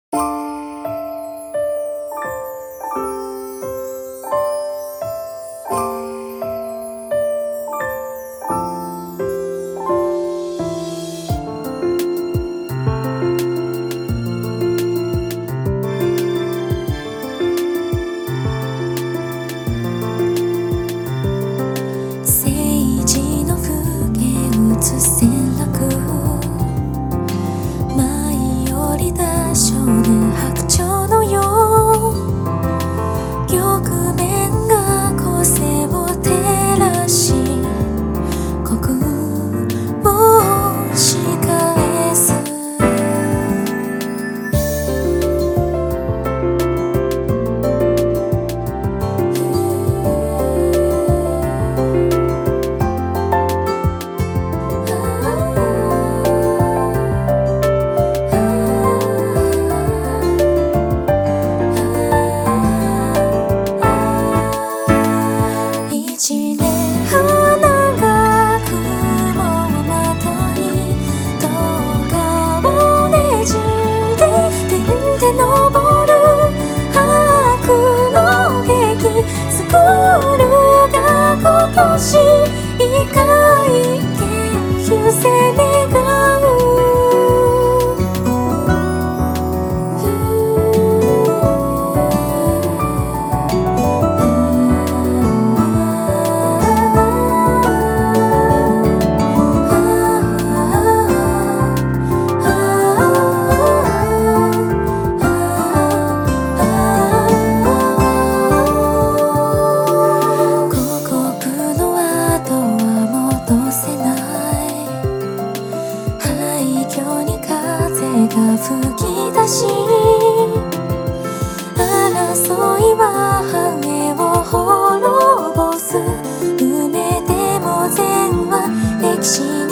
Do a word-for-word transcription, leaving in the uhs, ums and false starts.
少年白鳥のよう玉面が個性を照らし刻をし返す一年花が雲をまとい動画をねじで点で登る白の劇スクールが今年異界研究生願うが吹き出し争いは羽を滅ぼす埋めても善は歴史